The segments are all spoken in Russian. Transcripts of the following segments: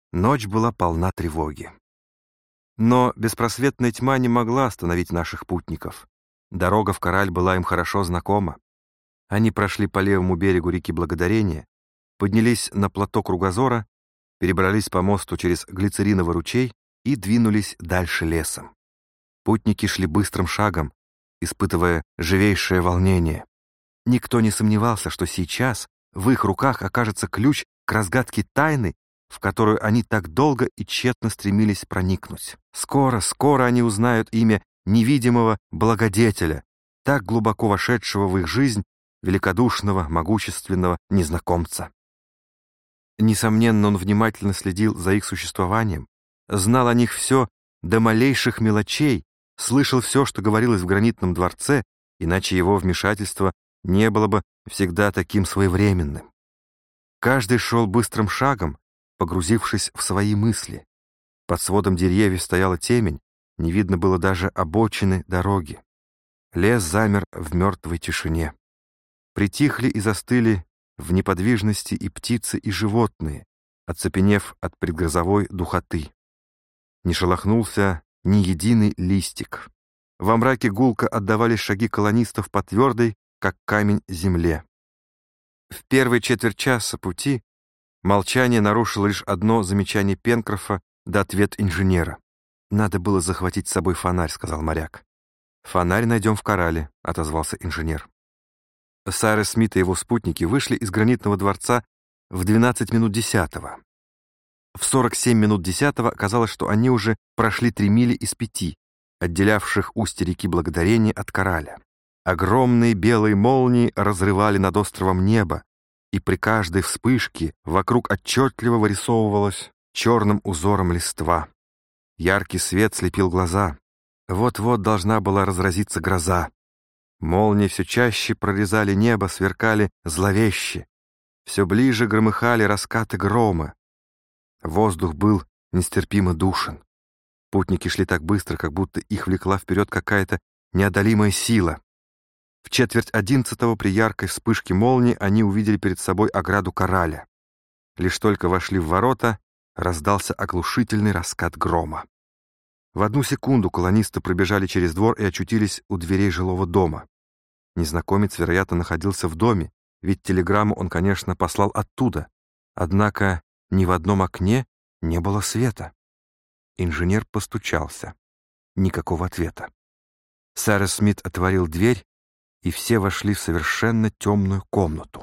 Ночь была полна тревоги. Но беспросветная тьма не могла остановить наших путников. Дорога в Кораль была им хорошо знакома. Они прошли по левому берегу реки Благодарения, поднялись на плато Кругозора, перебрались по мосту через Глицериновый ручей и двинулись дальше лесом. Путники шли быстрым шагом, испытывая живейшее волнение. Никто не сомневался, что сейчас в их руках окажется ключ к разгадке тайны, в которую они так долго и тщетно стремились проникнуть. Скоро они узнают имя невидимого благодетеля, так глубоко вошедшего в их жизнь, великодушного, могущественного незнакомца. Несомненно, он внимательно следил за их существованием, знал о них все до малейших мелочей, слышал все, что говорилось в гранитном дворце, иначе его вмешательство не было бы всегда таким своевременным. Каждый шел быстрым шагом, погрузившись в свои мысли. Под сводом деревьев стояла темень, не видно было даже обочины дороги. Лес замер в мертвой тишине. Притихли и застыли в неподвижности и птицы, и животные, оцепенев от предгрозовой духоты. Не шелохнулся ни единый листик. Во мраке гулко отдавались шаги колонистов по твердой, как камень, земле. В первой четверть часа пути молчание нарушило лишь одно замечание Пенкрофа да ответ инженера. «Надо было захватить с собой фонарь», — сказал моряк. «Фонарь найдем в Корале», — отозвался инженер. Сайрес Смит и его спутники вышли из гранитного дворца в 12 минут 10-го. В 47 минут 10-го казалось, что они уже прошли 3 мили из 5, отделявших устье реки Благодарения от Кораля. Огромные белые молнии разрывали над островом небо, и при каждой вспышке вокруг отчетливо вырисовывалась черным узором листва. Яркий свет слепил глаза. Вот-вот должна была разразиться гроза. Молнии все чаще прорезали небо, сверкали зловеще. Все ближе громыхали раскаты грома. Воздух был нестерпимо душен. Путники шли так быстро, как будто их влекла вперед какая-то неодолимая сила. В 10:45 при яркой вспышке молнии они увидели перед собой ограду Кораля. Лишь только вошли в ворота, раздался оглушительный раскат грома. В одну секунду колонисты пробежали через двор и очутились у дверей жилого дома. Незнакомец, вероятно, находился в доме, ведь телеграмму он, конечно, послал оттуда. Однако ни в одном окне не было света. Инженер постучался. Никакого ответа. Сайрес Смит отворил дверь, и все вошли в совершенно темную комнату.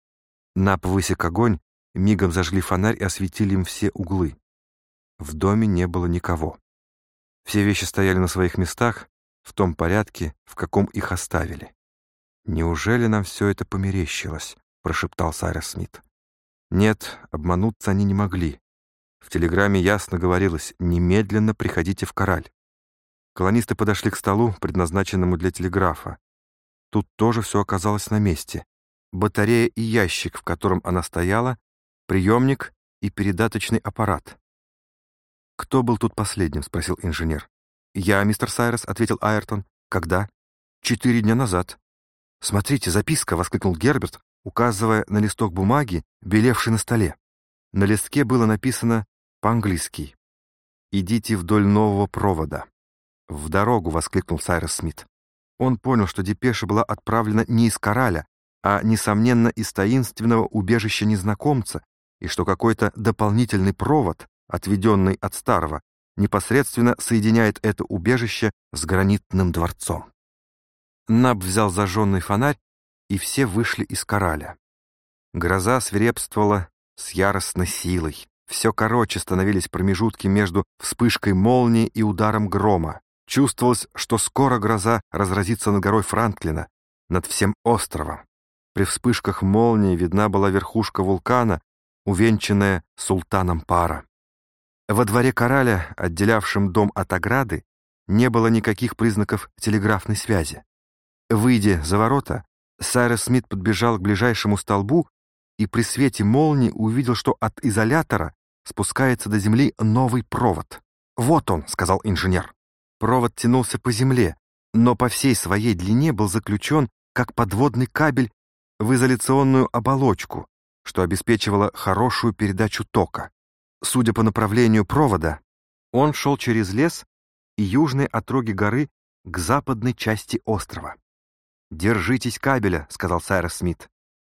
Нап высек огонь, мигом зажгли фонарь и осветили им все углы. В доме не было никого. Все вещи стояли на своих местах, в том порядке, в каком их оставили. «Неужели нам все это померещилось?» — прошептал Сайрес Смит. Нет, обмануться они не могли. В телеграмме ясно говорилось: «Немедленно приходите в Кораль». Колонисты подошли к столу, предназначенному для телеграфа. Тут тоже все оказалось на месте. Батарея и ящик, в котором она стояла, приемник и передаточный аппарат. «Кто был тут последним?» — спросил инженер. «Я, мистер Сайрес», — ответил Айртон. «Когда?» 4 дня назад». «Смотрите, записка!» — воскликнул Герберт, указывая на листок бумаги, белевший на столе. На листке было написано по-английски: «Идите вдоль нового провода». «В дорогу!» — воскликнул Сайрес Смит. Он понял, что депеша была отправлена не из Кораля, а, несомненно, из таинственного убежища незнакомца, и что какой-то дополнительный провод, отведенный от старого, непосредственно соединяет это убежище с гранитным дворцом. Наб взял зажженный фонарь, и все вышли из Кораля. Гроза свирепствовала с яростной силой. Все короче становились промежутки между вспышкой молнии и ударом грома. Чувствовалось, что скоро гроза разразится над горой Франклина, над всем островом. При вспышках молнии видна была верхушка вулкана, увенчанная султаном пара. Во дворе Кораля, отделявшем дом от ограды, не было никаких признаков телеграфной связи. Выйдя за ворота, Сайрес Смит подбежал к ближайшему столбу и при свете молнии увидел, что от изолятора спускается до земли новый провод. «Вот он», — сказал инженер. Провод тянулся по земле, но по всей своей длине был заключен как подводный кабель в изоляционную оболочку, что обеспечивало хорошую передачу тока. Судя по направлению провода, он шел через лес и южной отроги горы к западной части острова. «Держитесь кабеля», — сказал Сайрус Смит.